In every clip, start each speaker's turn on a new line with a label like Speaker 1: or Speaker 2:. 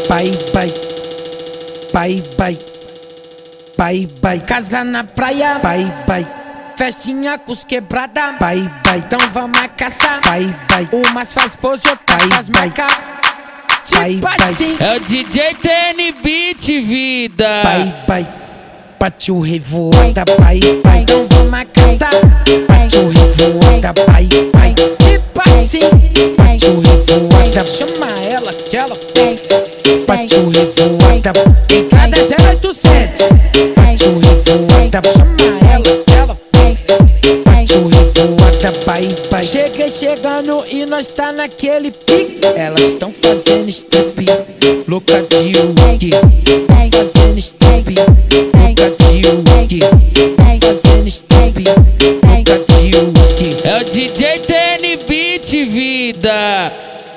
Speaker 1: Pai, pai, pai, pai, pai, pai, casa na praia, pai, pai, festinha com os quebrada, pai, pai, então vamos a caçar, pai, pai, umas faz pose, outras faz marca, pai, pai,
Speaker 2: é o DJ TN Beat, vida.
Speaker 1: pai, pai, partiu revoada, pai, pai, então vamos a caçar, partiu revoada, pai, pai, tipo assim, partiu revoada, chama ela que ela tem. Partiu revoada, entrada 0800. Partiu revoada, chama ela foi. Partiu revoada, pai, pai. Cheguei chegando e nós tá naquele pique. Elas estão fazendo step, louca de whisky. Fazendo step, louca de whisky. Fazendo step, louca de whisky.
Speaker 2: É o DJ TN Beat, vida.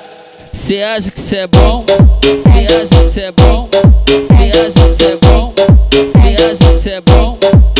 Speaker 2: Cê acha que cê é bom? Cê acha que cê é bom? Cê acha que cê é bom? Cê acha que cê é bom?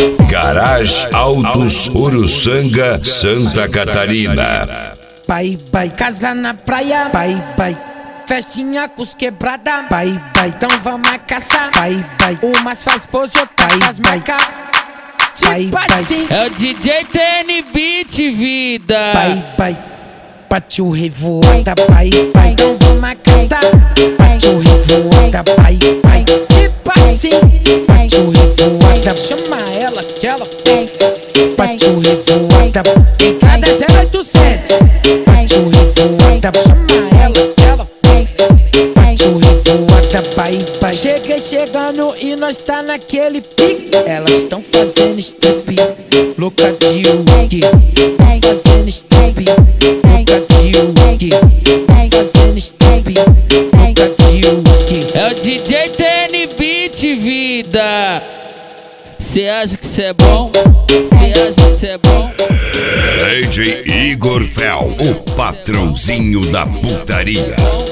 Speaker 3: Garage Autos Uruçanga, Santa Catarina.
Speaker 1: Pai, pai, casa na praia, pai, pai, festinha com os quebrada, pai, pai, então vamos a caçar, pai, pai, umas faz pose, outras faz marca, pai, pai,
Speaker 2: é o DJ TN Beat, vida.
Speaker 1: pai, pai, partiu revoada, pai, pai, então vamos a caçar, partiu revoada, pai, pai, tipo assim, partiu revoada, chama ela que ela tem. Partiu revoada, entrada 0800. Partiu revoada, chama ela que ela foi. Partiu revoada, pai, pai. Cheguei chegando e nós tá naquele pique. Elas estão fazendo step, louca de whisky. Fazendo step, louca de whisky. Fazendo step, louca de whisky.
Speaker 2: É o DJ TN Beat, vida. Cê acha que cê é bom? Cê acha que cê é bom?
Speaker 3: DJ Igor Fel, o patrãozinho da putaria.